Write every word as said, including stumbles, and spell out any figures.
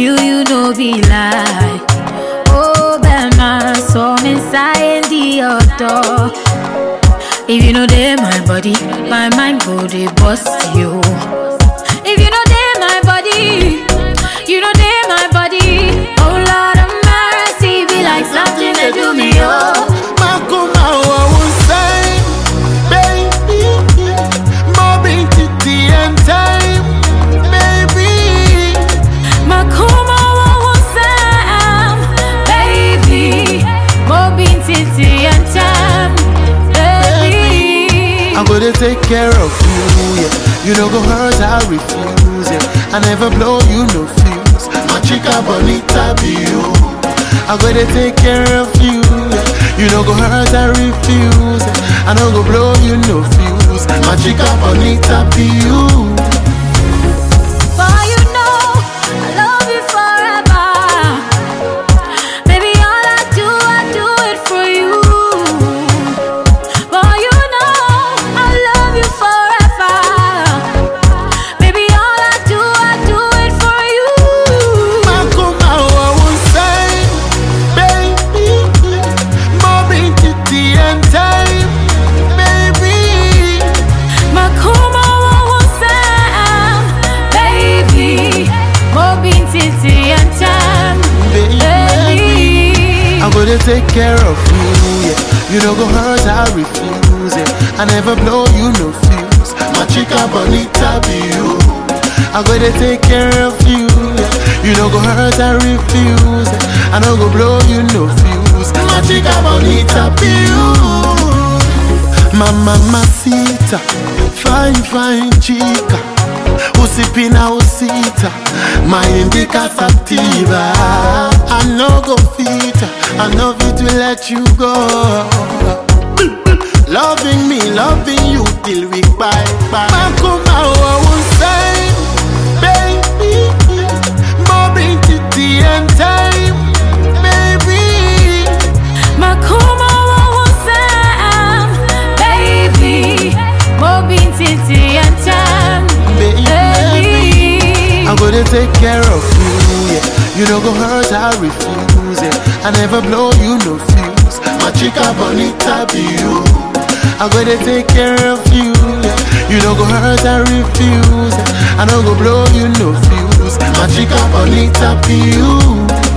you, you know be lie. Oh, Bema, so me inside the auto. If you know they my body, my mind go they bust you. If you know they my body, you know they my body. Oh Lord of mercy, be like something they do me, oh. Makuma wa unsay, baby. Mobbing titi and time, baby. Makuma wa unsay, baby. Mobbing titi and time, baby. I'm gonna take care of you, yeah. You don't go hurt, I refuse, yeah. I never blow you no fuse. My chica bonita be you. I'm gonna take care of you, yeah. You don't go hurt, I refuse, yeah. I don't go blow you no fuse. My chica bonita be you. For you know I love you forever. Baby, all I do, I do it for you. For you know I love you forever. Baby, all I do, I do it for you. Makuma wa unsay, baby. Mobbing titi and time, baby. Makuma wa unsay, baby. Mobbing titi and time, baby. I'm gonna take care of you, yeah. You don't go hurt, I refuse, yeah. I never blow you no fuse. My chica bonita be you. I'm gonna take care of you, yeah. You don't go hurt, I refuse, yeah. I don't go blow you no fuse. My chica bonita be you. Mama mamacita, fine fine chica. Usipina usita, my indica sativa. I no go fit, I no fit to let you go. Loving me, loving you till we bye bye. Makuma wa unsay, baby. Mobbing titi and time, baby. Makuma wa unsay, baby. Mobbing titi and time, baby. I'm gonna take care of you, yeah. You don't go hurt, I refuse, yeah. I never blow you no fuse. My chica bonita be you. I'm gonna take care of you, yeah. You don't go hurt, I refuse, yeah. I don't go blow you no fuse. My chica bonita be you.